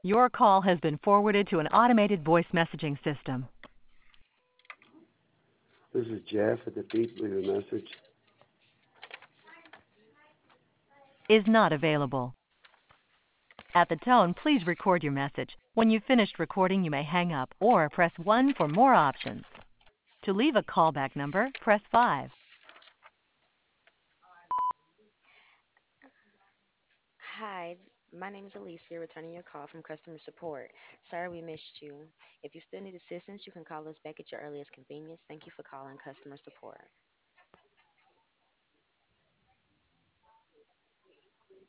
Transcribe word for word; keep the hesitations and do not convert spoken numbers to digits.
Your call has been forwarded to an automated voice messaging system. This is Jeff at the beep. Leave a message. Is not available. At the tone, please record your message. When you've finished recording, you may hang up or press one for more options. To leave a callback number, press five. Hi, my name is Alicia, returning your call from customer support. Sorry we missed you. If you still need assistance, you can call us back at your earliest convenience. Thank you for calling customer support.